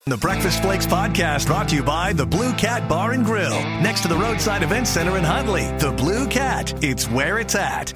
The Breakfast Flakes podcast brought to you by the Blue Cat Bar and Grill, next to the Roadside Event Center in Huntley. The Blue Cat, it's where it's at.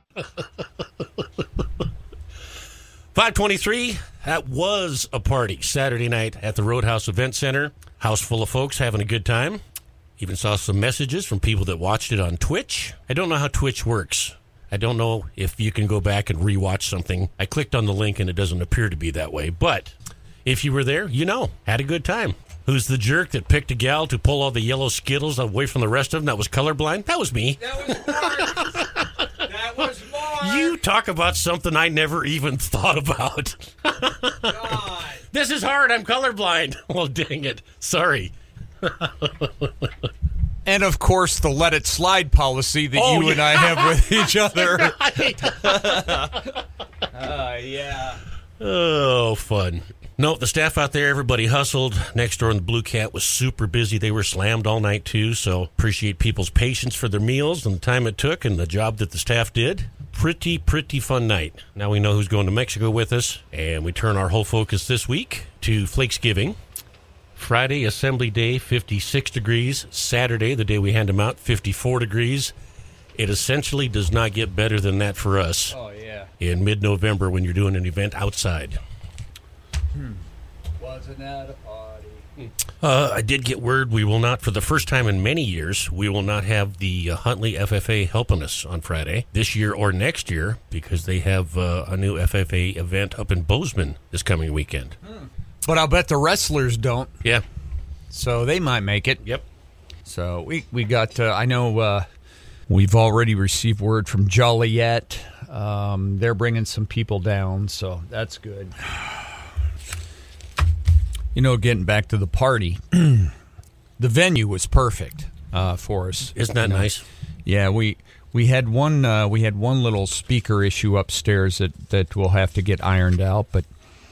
523, that was a party Saturday night at the Roadhouse Event Center. House full of folks having a good time. Even saw some messages from people that watched it on Twitch. I don't know how Twitch works. I don't know if you can go back and rewatch something. I clicked on the link and it doesn't appear to be that way, but if you were there, you know, had a good time. Who's the jerk that picked a gal to pull all the yellow Skittles away from the rest of them that was colorblind? That was me. That was Mark. That was Mark. You talk about something I never even thought about. God. This is hard. I'm colorblind. Well, dang it. Sorry. And, of course, the let it slide policy that you and I have with each other. Yeah. Oh, fun. No, the staff out there, everybody hustled. Next door in the Blue Cat was super busy. They were slammed all night, too, so appreciate people's patience for their meals and the time it took and the job that the staff did. Pretty fun night. Now we know who's going to Mexico with us, and we turn our whole focus this week to Flakesgiving. Friday, Assembly Day, 56 degrees. Saturday, the day we hand them out, 54 degrees. It essentially does not get better than that for us. Oh, yeah. In mid-November when you're doing an event outside. Wasn't that a party? I did get word we will not, for the first time in many years, we will not have the Huntley FFA helping us on Friday this year or next year because they have a new FFA event up in Bozeman this coming weekend. But I'll bet the wrestlers don't. Yeah. So they might make it. Yep. So we got, I know we've already received word from Joliet. They're bringing some people down, so that's good. You know, getting back to the party, the venue was perfect for us. Isn't that nice? Yeah, we had one little speaker issue upstairs that we'll have to get ironed out, but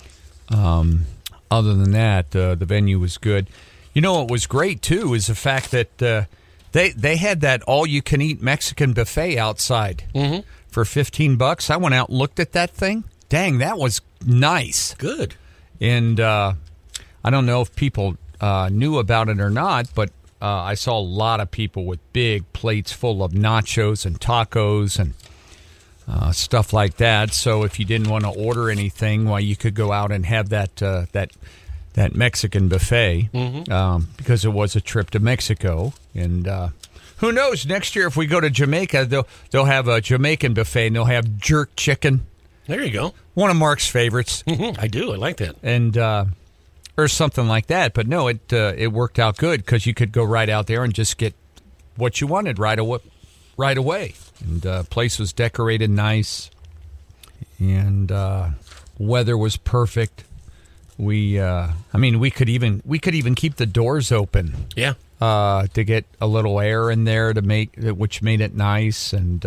other than that, the venue was good. You know what was great too is the fact that they had that all-you-can-eat Mexican buffet outside for $15. I went out and looked at that thing. Dang, that was nice. Good. And I don't know if people knew about it or not, but I saw a lot of people with big plates full of nachos and tacos and stuff like that. So if you didn't want to order anything, well, you could go out and have that Mexican buffet because it was a trip to Mexico. And who knows, next year if we go to Jamaica, they'll have a Jamaican buffet and they'll have jerk chicken. There you go. One of Mark's favorites. I do. I like that. And or something like that. But no, it worked out good because you could go right out there and just get what you wanted right away. And place was decorated nice, and weather was perfect. We could even keep the doors open. Yeah. To get a little air in there which made it nice and.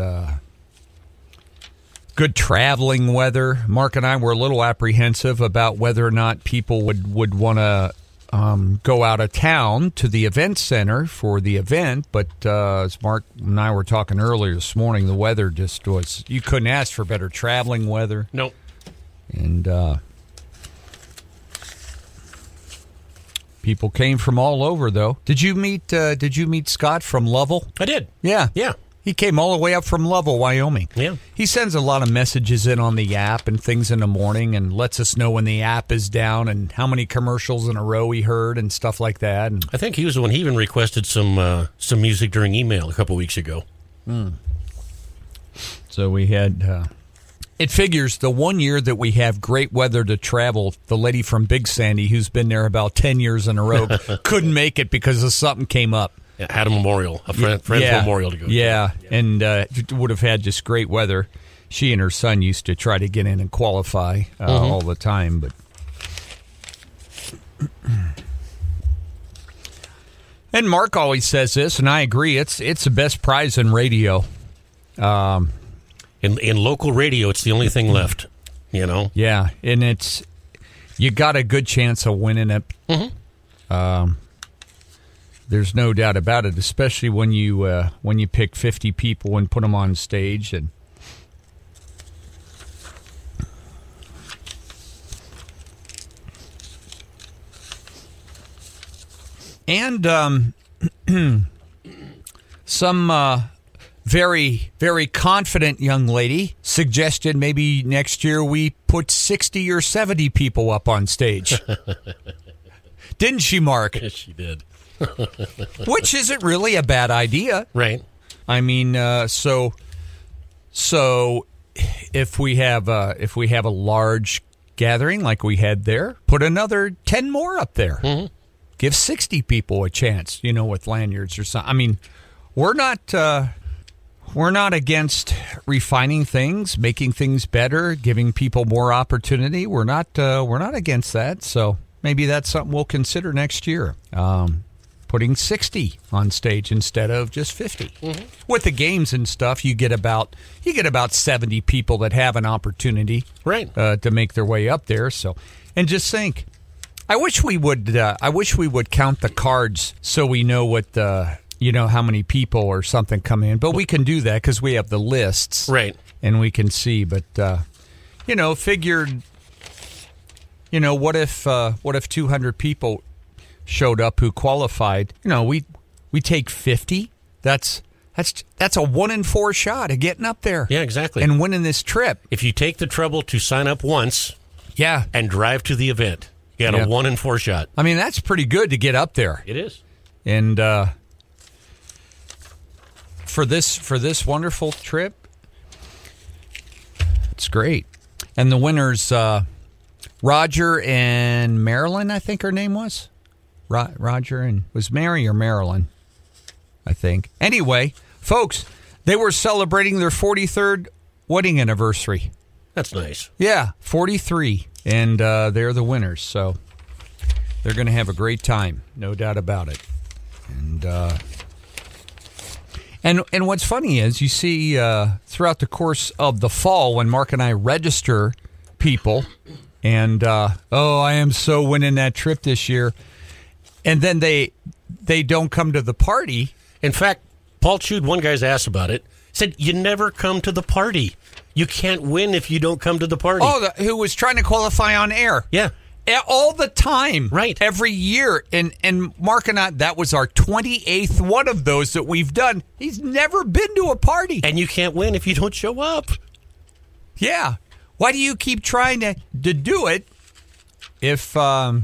Good traveling weather. Mark and I were a little apprehensive about whether or not people would want to go out of town to the event center for the event. But as Mark and I were talking earlier this morning, the weather just was, you couldn't ask for better traveling weather. Nope. And people came from all over, though. Did you meet Scott from Lovell? I did. Yeah. Yeah. He came all the way up from Lovell, Wyoming. Yeah. He sends a lot of messages in on the app and things in the morning and lets us know when the app is down and how many commercials in a row he heard and stuff like that. And I think he was the one. He even requested some music during email a couple weeks ago. So we had... it figures the 1 year that we have great weather to travel, the lady from Big Sandy, who's been there about 10 years in a row, couldn't make it because of something came up. Yeah, had a memorial, a friend's memorial to go to. Yeah, and would have had just great weather. She and her son used to try to get in and qualify all the time, but... And Mark always says this, and I agree, it's the best prize in radio. In local radio, it's the only thing left, you know? Yeah, and you got a good chance of winning it. There's no doubt about it, especially when you pick 50 people and put them on stage. And And some very, very confident young lady suggested maybe next year we put 60 or 70 people up on stage. Didn't she, Mark? Yes, she did. Which isn't really a bad idea. Right. I mean, so if we have a large gathering like we had there, put another 10 more up there. Mm-hmm. Give 60 people a chance, with lanyards or something. I mean, we're not against refining things, making things better, giving people more opportunity. We're not against that. So maybe that's something we'll consider next year. Putting 60 on stage instead of just 50. Mm-hmm. With the games and stuff, you get about 70 people that have an opportunity, right, to make their way up there. So, and just think, I wish we would count the cards so we know what how many people or something come in. But we can do that because we have the lists, right, and we can see. But figured, what if 200 people showed up who qualified? We take 50. That's a 1 in 4 shot of getting up there. Yeah, exactly. And winning this trip. If you take the trouble to sign up once, yeah, and drive to the event, you got a 1 in 4 shot. I mean, that's pretty good to get up there. It is. And for this wonderful trip, it's great. And the winners, Roger and Marilyn, I think her name was. Roger and was Mary or Marilyn, I think. Anyway, folks, they were celebrating their 43rd wedding anniversary. That's nice. Yeah, 43, and they're the winners, so they're going to have a great time, no doubt about it. And what's funny is you see throughout the course of the fall when Mark and I register people, and I am so winning that trip this year. And then they don't come to the party. In fact, Paul chewed one guy's ass about it. Said, you never come to the party. You can't win if you don't come to the party. Oh, who was trying to qualify on air. Yeah. All the time. Right. Every year. And Mark and I, that was our 28th one of those that we've done. He's never been to a party. And you can't win if you don't show up. Yeah. Why do you keep trying to do it if...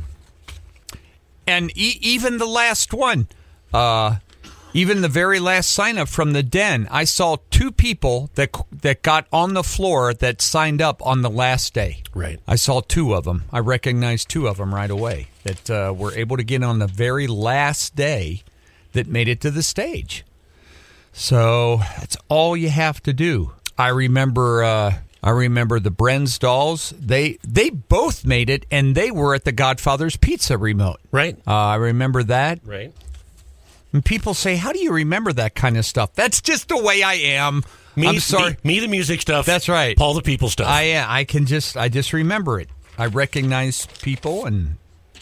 And even the last one, even the very last sign-up from the Den, I saw 2 people that got on the floor that signed up on the last day. Right. I saw 2 of them. I recognized 2 of them right away that were able to get on the very last day that made it to the stage. So that's all you have to do. I remember the Brensdals. They both made it, and they were at the Godfather's Pizza remote. Right. I remember that. Right. And people say, how do you remember that kind of stuff? That's just the way I am. I'm sorry. Me, the music stuff. That's right. Paul, the people stuff. I just remember it. I recognize people, and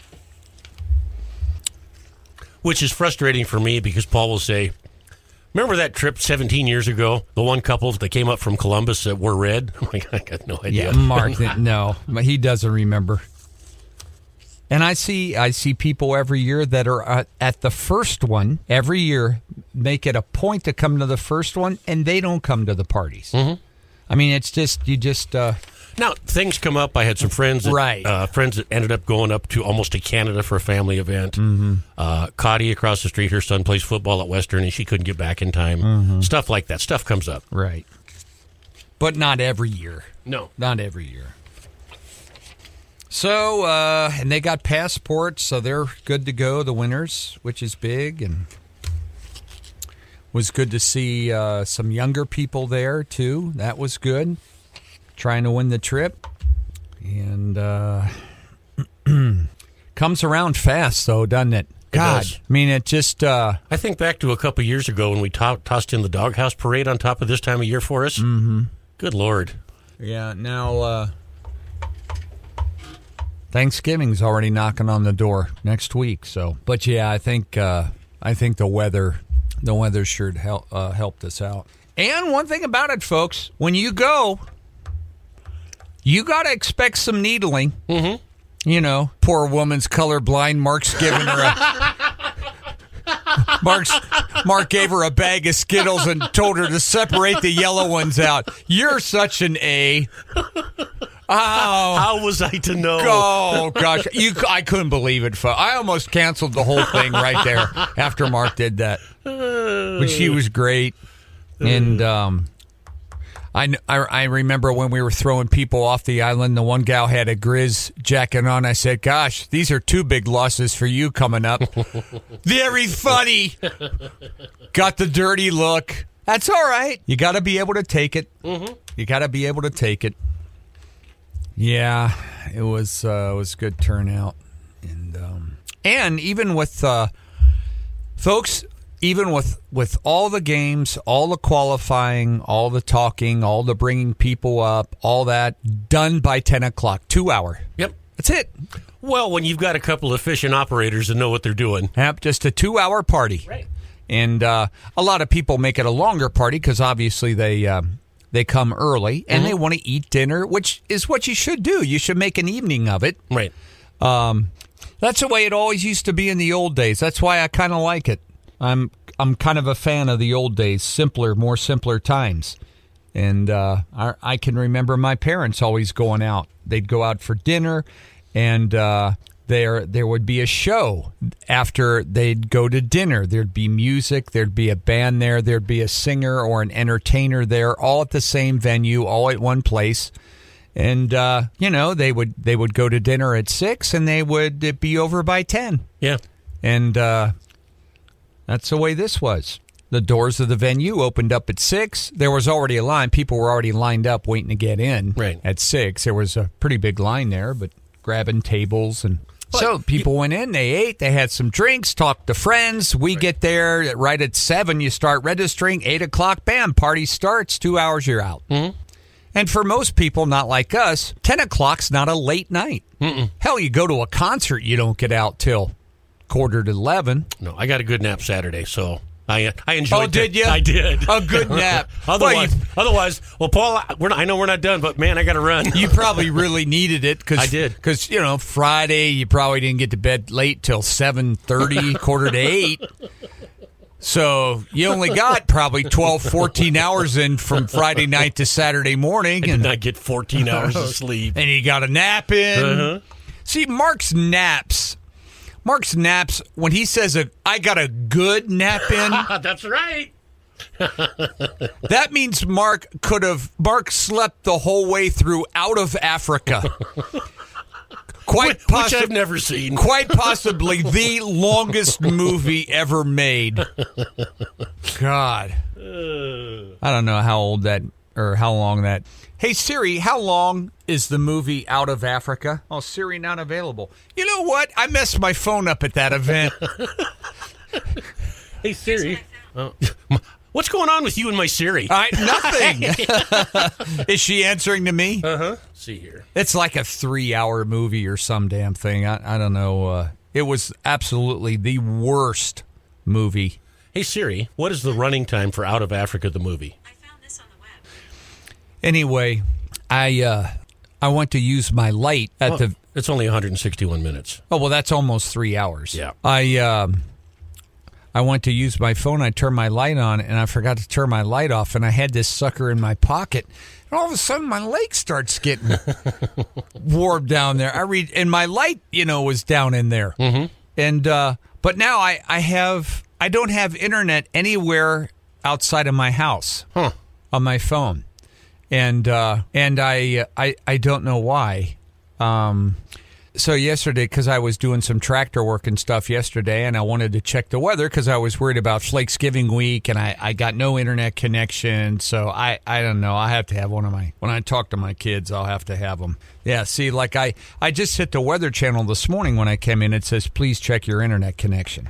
which is frustrating for me because Paul will say, remember that trip 17 years ago? The one couple that came up from Columbus that wore red? I'm like, I got no idea. Yeah, Mark, no. He doesn't remember. And I see people every year that are at the first one. Every year, make it a point to come to the first one, and they don't come to the parties. Mm-hmm. I mean, it's just, Now, things come up. I had some friends that ended up going up to almost to Canada for a family event. Mm-hmm. Cotty across the street, her son plays football at Western, and she couldn't get back in time. Mm-hmm. Stuff like that. Stuff comes up. Right. But not every year. No. Not every year. So, and they got passports, so they're good to go, the winners, which is big. And was good to see some younger people there, too. That was good. Trying to win the trip. And comes around fast, though, doesn't it? God, I mean, it just... I think back to a couple years ago when we tossed in the Doghouse Parade on top of this time of year for us. Mm-hmm. Good Lord. Yeah, now... Thanksgiving's already knocking on the door next week. So, but yeah, I think the weather sure helped us out. And one thing about it, folks, when you go, you got to expect some needling. Mm-hmm. You know, poor woman's colorblind. Mark's giving her Mark gave her a bag of Skittles and told her to separate the yellow ones out. You're such an A. Oh, How was I to know? oh gosh, I couldn't believe it. I almost canceled the whole thing right there after Mark did that. But she was great, and I remember when we were throwing people off the island. The one gal had a Grizz jacket on. I said, "Gosh, these are two big losses for you coming up." Very funny. Got the dirty look. That's all right. You got to be able to take it. Mm-hmm. You got to be able to take it. Yeah, it was good turnout, and even with folks, even with all the games, all the qualifying, all the talking, all the bringing people up, all that done by 10 o'clock, 2 hour. Yep. That's it. Well, when you've got a couple of efficient operators that know what they're doing. Yep, just a 2 hour party. Right. And a lot of people make it a longer party because obviously they come early and they want to eat dinner, which is what you should do. You should make an evening of it. Right. That's the way it always used to be in the old days. That's why I kind of like it. I'm kind of a fan of the old days, more simpler times. And I can remember my parents always going out. They'd go out for dinner, and there would be a show after they'd go to dinner. There'd be music. There'd be a band there. There'd be a singer or an entertainer there, all at the same venue, all at one place. And they would go to dinner at 6, and they would be over by 10. Yeah. And that's the way this was. The doors of the venue opened up at 6. There was already a line. People were already lined up waiting to get in. Right. At 6. There was a pretty big line there, but grabbing tables. And so people went in, they ate, they had some drinks, talked to friends. We get there right at 7. You start registering. 8 o'clock, bam, party starts. 2 hours, you're out. Mm-hmm. And for most people, not like us, 10 o'clock's not a late night. Mm-mm. Hell, you go to a concert, you don't get out till 10:45. No, I got a good nap Saturday, so I enjoyed it. Oh, did you? I did. A good nap. Otherwise, Paul, I know we're not done, but man, I got to run. You probably really needed it. I did. Because, Friday, you probably didn't get to bed late till 7:30, 7:45. So you only got probably 12, 14 hours in from Friday night to Saturday morning. I did not get 14 hours of sleep. And you got a nap in. Uh-huh. See, Mark's naps, when he says, I got a good nap in. That's right. That means Mark slept the whole way through Out of Africa. Which I've never seen. Quite possibly the longest movie ever made. God. I don't know how old that, or how long that. Hey, Siri, how long is the movie Out of Africa? Oh, Siri, not available. You know what? I messed my phone up at that event. Hey, Siri. What's going on with you and my Siri? Nothing. Is she answering to me? Uh-huh. See here. It's like a 3-hour movie or some damn thing. I don't know. It was absolutely the worst movie. Hey, Siri, what is the running time for Out of Africa, the movie? I found this on the web. Anyway, I went to use my light at the... It's only 161 minutes. Oh, well, that's almost 3 hours. Yeah. I went to use my phone. I turned my light on, and I forgot to turn my light off, and I had this sucker in my pocket. And all of a sudden, my leg starts getting warped down there. And my light, was down in there. Mm-hmm. And but now I don't have internet anywhere outside of my house on my phone, and I don't know why. So yesterday, because I was doing some tractor work and stuff yesterday, and I wanted to check the weather because I was worried about Flakesgiving week, and I got no internet connection. So I don't know. I have to have when I talk to my kids, I'll have to have them. Yeah, see, like I just hit the Weather Channel this morning when I came in. It says, please check your internet connection.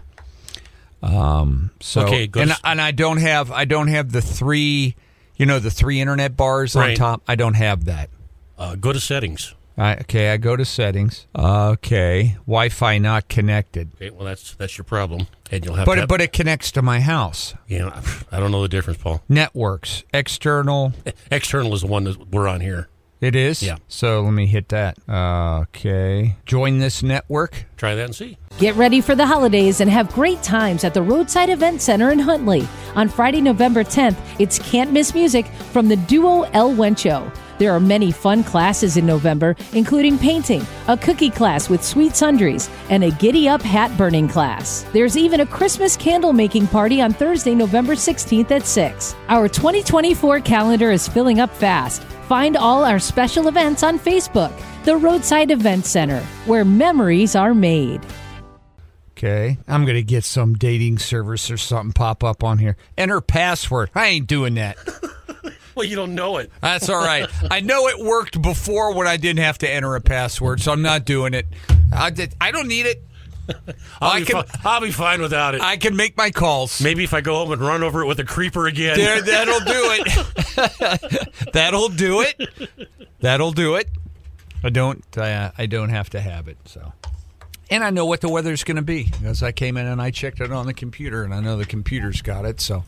So okay, and I don't have the three, the three internet bars on top. I don't have that. Go to settings. I go to settings. Okay, Wi-Fi not connected. Okay, well that's your problem, and you'll have. But it connects to my house. I don't know the difference, Paul. Networks, external. External is the one that we're on here. It is? Yeah. So let me hit that. Okay. Join this network. Try that and see. Get ready for the holidays and have great times at the Roadside Event Center in Huntley. On Friday, November 10th, it's Can't Miss Music from the duo El Wencho. There are many fun classes in November, including painting, a cookie class with sweet sundries, and a giddy up hat burning class. There's even a Christmas candle making party on Thursday, November 16th at 6. Our 2024 calendar is filling up fast. Find all our special events on Facebook, the Roadside Event Center, where memories are made. Okay. I'm going to get some dating service or something pop up on here. Enter password. I ain't doing that. Well, you don't know it. That's all right. I know it worked before when I didn't have to enter a password, so I'm not doing it. I don't need it. I'll be fine without it. I can make my calls. Maybe if I go home and run over it with a creeper again. That'll do it. That'll do it. That'll do it. I don't have to have it. So, and I know what the weather's going to be because I came in and I checked it on the computer, and I know the computer's got it. So,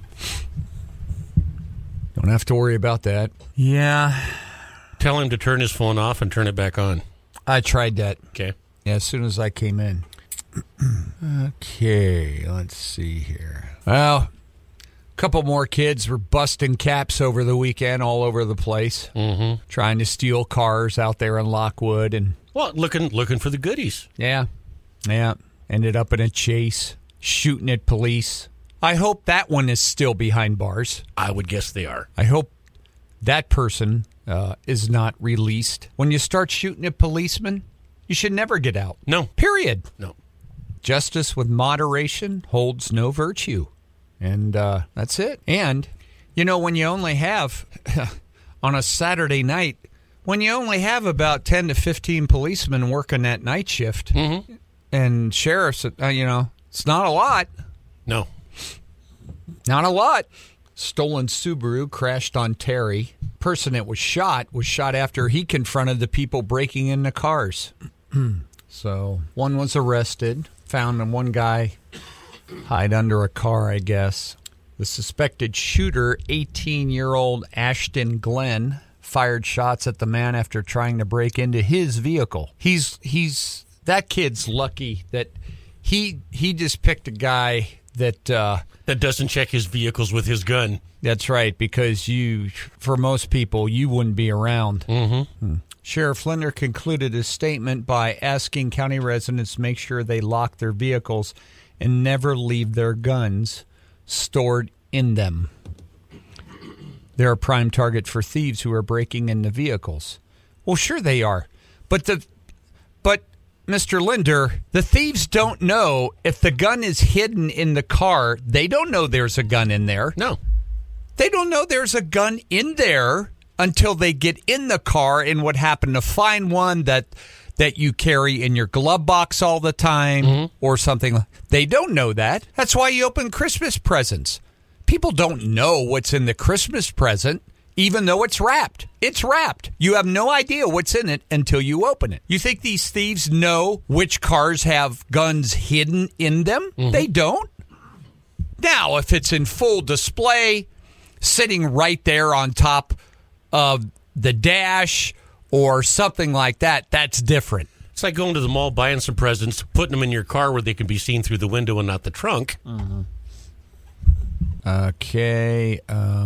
don't have to worry about that. Yeah. Tell him to turn his phone off and turn it back on. I tried that. Okay. Yeah, as soon as I came in. Okay, let's see here. Well, a couple more kids were busting caps over the weekend all over the place, trying to steal cars out there in Lockwood, and looking for the goodies. Yeah, ended up in a chase, shooting at police. I hope that one is still behind bars. I would guess they are. I hope that person is not released. When you start shooting at policemen, you should never get out. No. Period. No. Justice with moderation holds no virtue. And that's it. And, when you only have, on a Saturday night, when you only have about 10 to 15 policemen working that night shift, and sheriffs, it's not a lot. No. Not a lot. Stolen Subaru crashed on Terry. Person that was shot after he confronted the people breaking into cars. So one was arrested. Found one guy hide under a car, I guess. The suspected shooter, 18-year-old Ashton Glenn, fired shots at the man after trying to break into his vehicle. He's that kid's lucky that he just picked a guy that doesn't check his vehicles with his gun. That's right, because for most people, you wouldn't be around. Sheriff Linder concluded his statement by asking county residents to make sure they lock their vehicles and never leave their guns stored in them. They're a prime target for thieves who are breaking into vehicles. Well, sure they are. But Mr. Linder, the thieves don't know if the gun is hidden in the car. They don't know there's a gun in there. No. They don't know there's a gun in there until they get in the car and would happen to find one that you carry in your glove box all the time or something. They don't know that. That's why you open Christmas presents. People don't know what's in the Christmas present, even though it's wrapped. It's wrapped. You have no idea what's in it until you open it. You think these thieves know which cars have guns hidden in them? They don't. Now, if it's in full display, sitting right there on top of the dash or something like that, that's different. It's like going to the mall, buying some presents, putting them in your car where they can be seen through the window and not the trunk. Okay.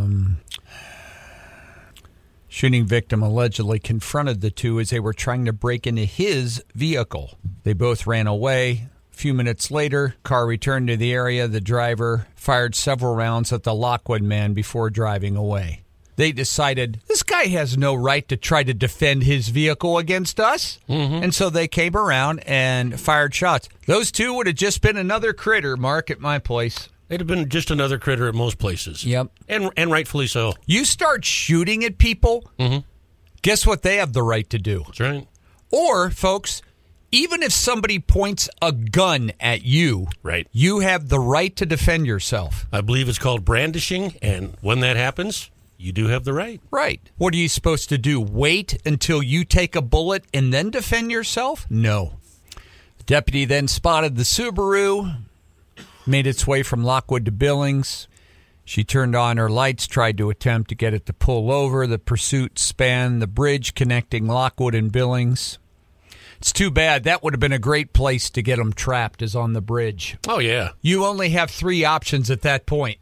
Shooting victim allegedly confronted the two as they were trying to break into his vehicle. They both ran away. A few minutes later, car returned to the area. The driver fired several rounds at the Lockwood man before driving away. They decided, this guy has no right to try to defend his vehicle against us. And so they came around and fired shots. Those two would have just been another critter, Mark, at my place. They'd have been just another critter at most places. Yep. And rightfully so. You start shooting at people, guess what they have the right to do? That's right. Or, folks, even if somebody points a gun at you, right, you have the right to defend yourself. I believe it's called brandishing, and when that happens, you do have the right. Right. What are you supposed to do? Wait until you take a bullet and then defend yourself? No. The deputy then spotted the Subaru, made its way from Lockwood to Billings, She turned on her lights, tried to attempt to get it to pull over. The pursuit spanned the bridge connecting Lockwood and Billings. It's too bad. That would have been a great place to get them trapped, is on the bridge. Oh, yeah. You only have 3 options at that point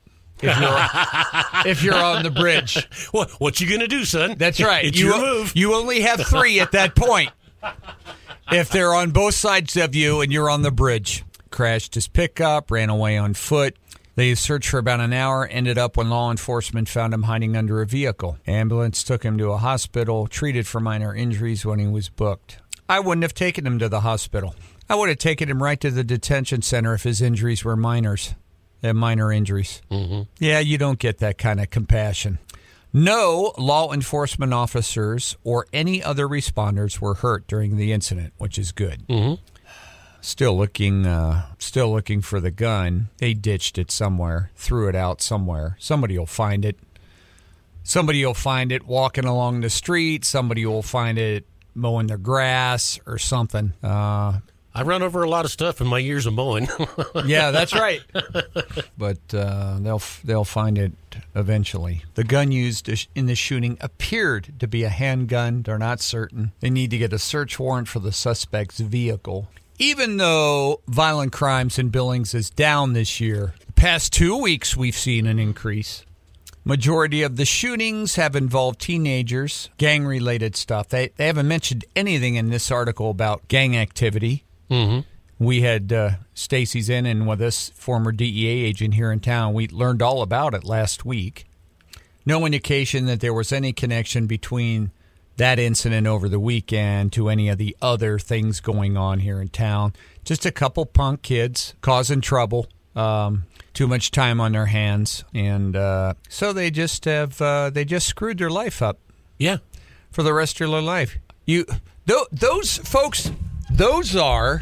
if you're on the bridge. What you going to do, son? That's right. It's your move. You only have 3 at that point if they're on both sides of you and you're on the bridge. Crashed his pickup, ran away on foot. They searched for about an hour, ended up when law enforcement found him hiding under a vehicle. Ambulance took him to a hospital, treated for minor injuries when he was booked. I wouldn't have taken him to the hospital. I would have taken him right to the detention center if his injuries were minor injuries. Mm-hmm. Yeah, you don't get that kind of compassion. No law enforcement officers or any other responders were hurt during the incident, which is good. Mm-hmm. Still looking for the gun. They ditched it somewhere, threw it out somewhere. Somebody will find it. Somebody will find it walking along the street. Somebody will find it mowing their grass or something. I run over a lot of stuff in my years of mowing. Yeah, that's right. But they'll find it eventually. The gun used in the shooting appeared to be a handgun. They're not certain. They need to get a search warrant for the suspect's vehicle. Even though violent crimes in Billings is down this year, the past 2 weeks we've seen an increase. Majority of the shootings have involved teenagers, gang-related stuff. They haven't mentioned anything in this article about gang activity. Mm-hmm. We had Stacy's in with us, former DEA agent here in town. We learned all about it last week. No indication that there was any connection between that incident over the weekend to any of the other things going on here in town. Just a couple punk kids causing trouble. Too much time on their hands, and so they just screwed their life up. Yeah, for the rest of their life. Those folks, those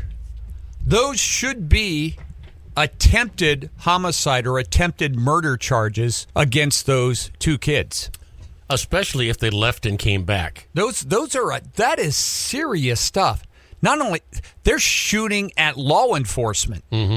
should be attempted homicide or attempted murder charges against those 2 kids, especially if they left and came back. That is serious stuff. Not only they're shooting at law enforcement. Mm-hmm.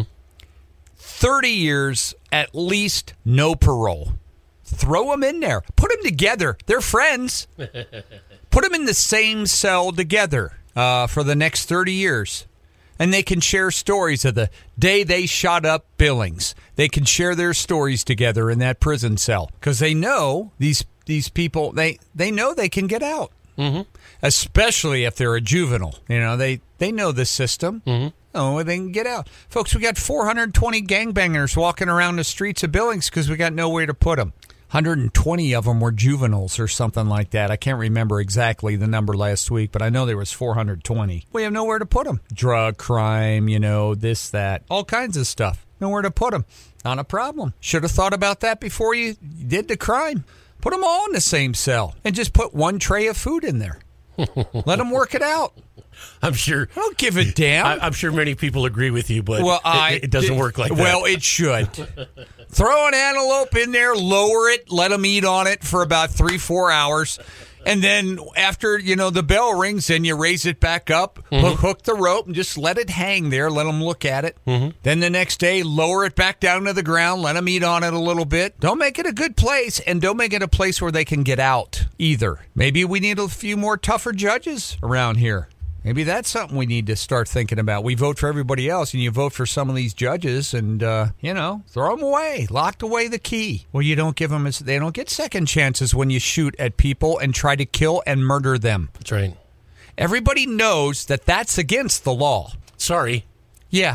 30 years, at least, no parole. Throw them in there. Put them together. They're friends. Put them in the same cell together for the next 30 years. And they can share stories of the day they shot up Billings. They can share their stories together in that prison cell. Because they know, these people, they know they can get out. Mm-hmm. Especially if they're a juvenile. You know, they know the system. Mm-hmm. Oh, they can get out. Folks, we got 420 gangbangers walking around the streets of Billings because we got nowhere to put them. 120 of them were juveniles or something like that. I can't remember exactly the number last week, but I know there was 420. We have nowhere to put them. Drug, crime, this, that, all kinds of stuff. Nowhere to put them. Not a problem. Should have thought about that before you did the crime. Put them all in the same cell and just put 1 tray of food in there. Let them work it out. I'm sure. I don't give a damn. I'm sure many people agree with you, but it doesn't work like that. Well, it should. Throw an antelope in there, lower it, let them eat on it for about 3-4 hours. And then after, the bell rings, then you raise it back up, mm-hmm. hook the rope, and just let it hang there. Let them look at it. Mm-hmm. Then the next day, lower it back down to the ground. Let them eat on it a little bit. Don't make it a good place, and don't make it a place where they can get out either. Maybe we need a few more tougher judges around here. Maybe that's something we need to start thinking about. We vote for everybody else, and you vote for some of these judges, and, throw them away. Locked away the key. Well, you don't give them, they don't get second chances when you shoot at people and try to kill and murder them. That's right. Everybody knows that that's against the law. Sorry. Yeah.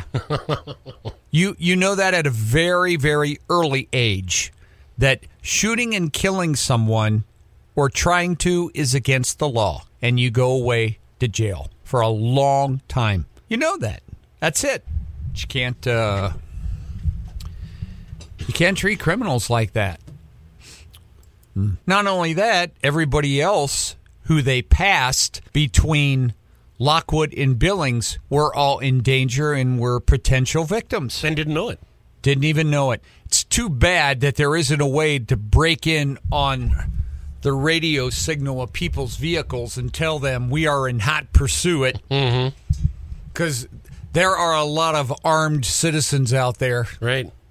You know that at a very, very early age, that shooting and killing someone or trying to is against the law, and you go away to jail for a long time. You know that. That's it. You can't treat criminals like that. Not only that, everybody else who they passed between Lockwood and Billings were all in danger and were potential victims. And didn't know it. Didn't even know it. It's too bad that there isn't a way to break in on the radio signal of people's vehicles and tell them we are in hot pursuit. Because there are a lot of armed citizens out there. Right.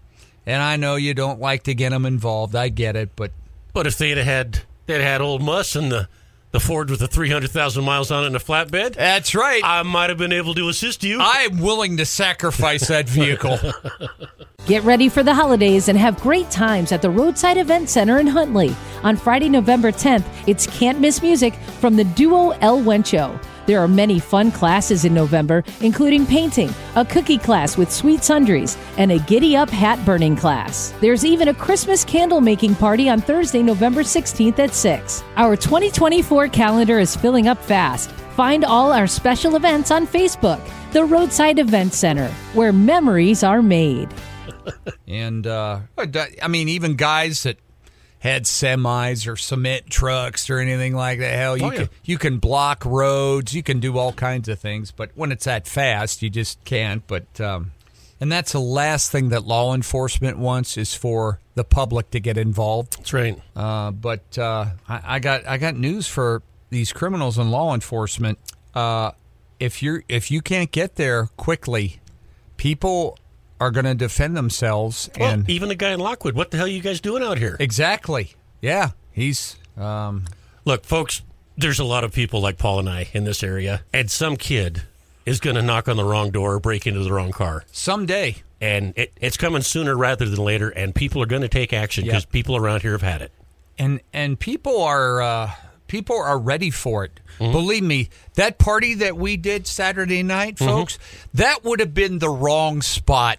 And I know you don't like to get them involved. I get it, but if they'd had old Muss and the Ford with the 300,000 miles on it and a flatbed, that's right. I might have been able to assist you. I'm willing to sacrifice that vehicle. Get ready for the holidays and have great times at the Roadside Event Center in Huntley. On Friday, November 10th, it's Can't Miss Music from the duo El Wencho. There are many fun classes in November, including painting, a cookie class with sweet sundries, and a giddy-up hat-burning class. There's even a Christmas candle-making party on Thursday, November 16th at 6. Our 2024 calendar is filling up fast. Find all our special events on Facebook, the Roadside Event Center, where memories are made. And, even guys that had semis or cement trucks or anything like that. Hell, you can block roads. You can do all kinds of things. But when it's that fast, you just can't. But and that's the last thing that law enforcement wants is for the public to get involved. That's right. But I got news for these criminals and law enforcement. If you can't get there quickly, people are going to defend themselves. Well, and even the guy in Lockwood, what the hell are you guys doing out here? Exactly. Yeah, he's... Look, folks, there's a lot of people like Paul and I in this area, and some kid is going to knock on the wrong door or break into the wrong car. Someday. And it's coming sooner rather than later, and people are going to take action because people around here have had it. And people are ready for it. Mm-hmm. Believe me, that party that we did Saturday night, folks, that would have been the wrong spot.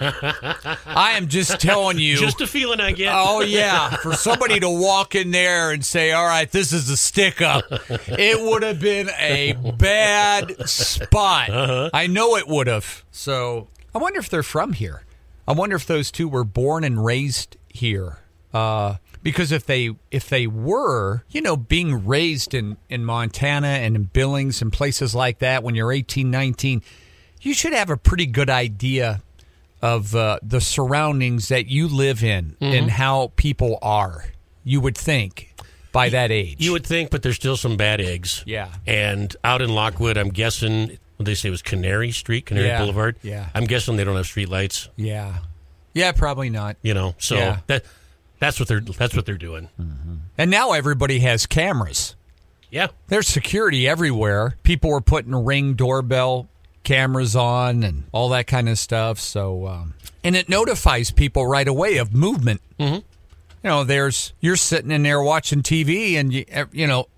I am just telling you. Just a feeling I get. Oh, yeah. For somebody to walk in there and say, all right, this is a stick-up, it would have been a bad spot. I know it would have. So I wonder if they're from here. I wonder if those two were born and raised here. Because if they were, being raised in Montana and in Billings and places like that when you're 18, 19, you should have a pretty good idea of the surroundings that you live in and how people are, you would think, by that age. You would think, but there's still some bad eggs. Yeah. And out in Lockwood, I'm guessing, what they say was Canary Boulevard? Yeah. I'm guessing they don't have street lights. Yeah. Yeah, probably not. So that's what they're doing. Mm-hmm. And now everybody has cameras. Yeah. There's security everywhere. People were putting Ring doorbell cameras on and all that kind of stuff. So, and it notifies people right away of movement. Mm-hmm. You're sitting in there watching TV and,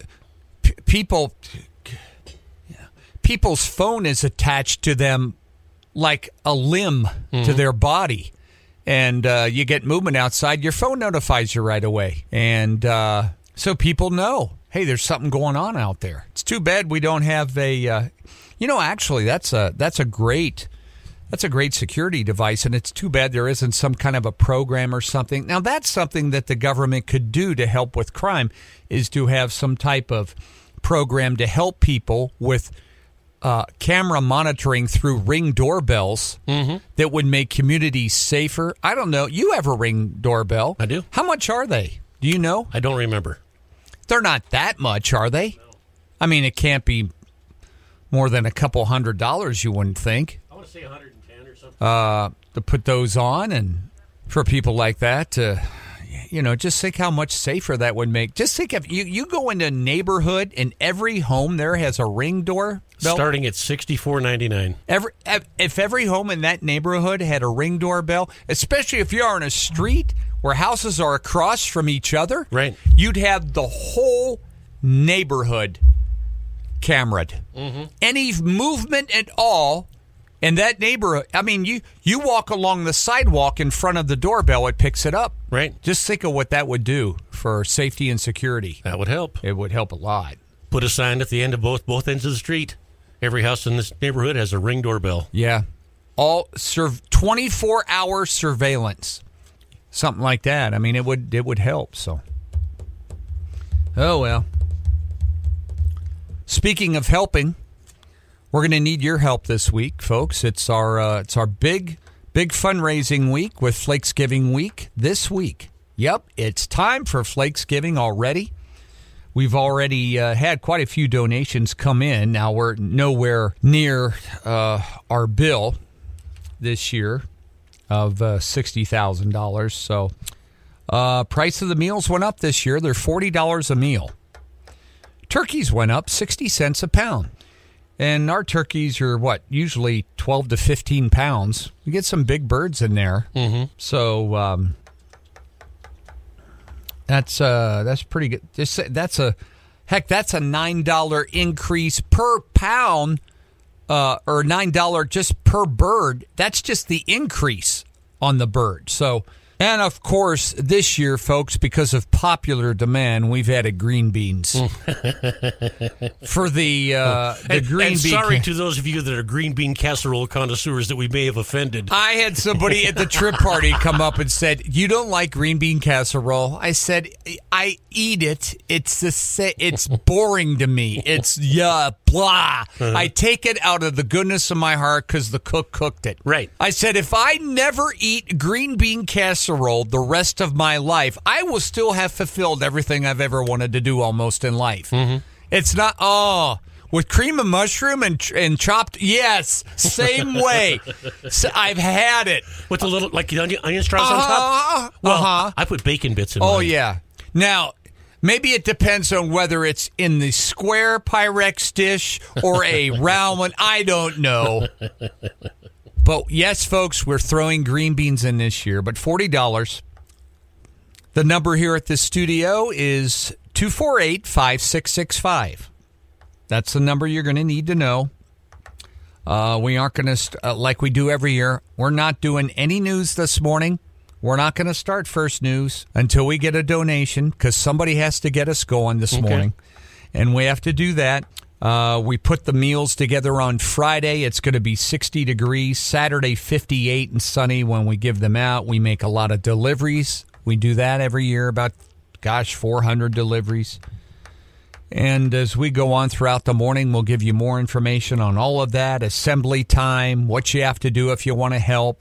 people's phone is attached to them like a limb to their body. And you get movement outside, your phone notifies you right away. And so people know, hey, there's something going on out there. It's too bad we don't have actually, that's a great security device, and it's too bad there isn't some kind of a program or something. Now, that's something that the government could do to help with crime, is to have some type of program to help people with camera monitoring through Ring doorbells that would make communities safer. I don't know. You have a Ring doorbell. I do. How much are they? Do you know? I don't remember. They're not that much, are they? No. I mean, it can't be more than a couple $100, you wouldn't think. I want to say 110 or something. To put those on, and for people like that to... just think how much safer that would make. Just think if you go into a neighborhood and every home there has a Ring doorbell. Starting at $64.99. If every home in that neighborhood had a Ring doorbell, especially if you're on a street where houses are across from each other, right, you'd have the whole neighborhood cameraed. Mm-hmm. Any movement at all in that neighborhood, I mean, you walk along the sidewalk in front of the doorbell, it picks it up. Right. Just think of what that would do for safety and security. That would help. It would help a lot. Put a sign at the end of both ends of the street. Every house in this neighborhood has a Ring doorbell. Yeah. All 24-hour surveillance. Something like that. I mean, it would help. So. Oh, well. Speaking of helping, we're going to need your help this week, folks. It's our big fundraising week with Flakesgiving week this week. Yep, it's time for Flakesgiving already. We've already had quite a few donations come in. Now we're nowhere near our bill this year. of $60,000. So price of the meals went up this year. They're $40 a meal. Turkeys went up 60 cents a pound. And our turkeys are, usually 12 to 15 pounds. You get some big birds in there. Mm-hmm. So that's pretty good. That's a $9 increase per pound, or $9 just per bird. That's just the increase on the bird. So, and of course, this year, folks, because of popular demand, we've added green beans for the green bean. Sorry to those of you that are green bean casserole connoisseurs that we may have offended. I had somebody at the trip party come up and said, "You don't like green bean casserole?" I said, "I eat it. It's boring to me. It's blah. I take it out of the goodness of my heart because the cook cooked it." Right. I said, if I never eat green bean casserole the rest of my life, I will still have fulfilled everything I've ever wanted to do almost in life. Mm-hmm. It's not, with cream and mushroom and chopped, yes, same way. So I've had it. With the little, like the onion straws on top? Well, I put bacon bits in mine. Oh, yeah. Now, maybe it depends on whether it's in the square Pyrex dish or a round one. I don't know. But yes, folks, we're throwing green beans in this year, but $40. The number here at the studio is 248-5665. That's the number you're going to need to know. We aren't going to, like we do every year, we're not doing any news this morning. We're not going to start first news until we get a donation because somebody has to get us going this morning. And we have to do that. We put the meals together on Friday. It's going to be 60 degrees. Saturday, 58 and sunny when we give them out. We make a lot of deliveries. We do that every year, about, 400 deliveries. And as we go on throughout the morning, we'll give you more information on all of that, assembly time, what you have to do if you want to help.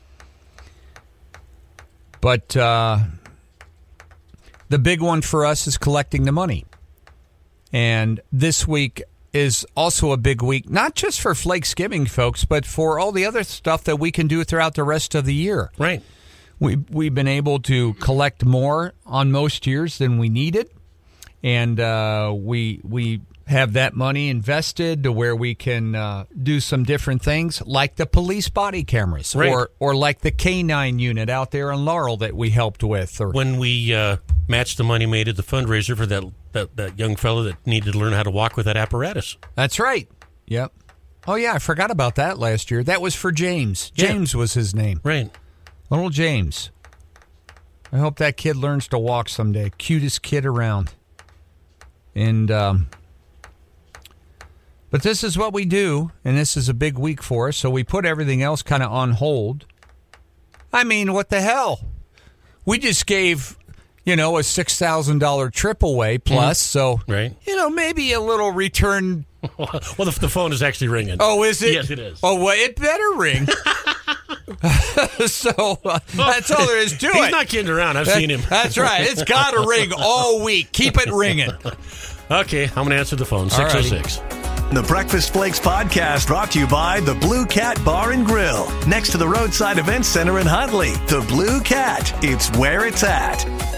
But the big one for us is collecting the money. And this week is also a big week, not just for Flakesgiving, folks, but for all the other stuff that we can do throughout the rest of the year. Right. We've been able to collect more on most years than we needed. And we have that money invested to where we can do some different things, like the police body cameras, right, or like the K9 unit out there in Laurel that we helped with. Or when we matched the money made at the fundraiser for that young fellow that needed to learn how to walk with that apparatus. That's right. Yep. Oh, yeah, I forgot about that last year. That was for James. James was his name. Right. Little James. I hope that kid learns to walk someday. Cutest kid around. And but this is what we do, and this is a big week for us, so we put everything else kind of on hold. I mean, what the hell? We just gave, a $6,000 trip away plus, so, right, maybe a little return. Well, the phone is actually ringing. Oh, is it? Yes, it is. Oh, well, it better ring. So that's all there is to it. He's not kidding around. I've seen him. That's right. It's got to ring all week. Keep it ringing. Okay, I'm going to answer the phone. 606. The Breakfast Flakes podcast brought to you by the Blue Cat Bar and Grill, next to the Roadside Events Center in Huntley. The Blue Cat, it's where it's at.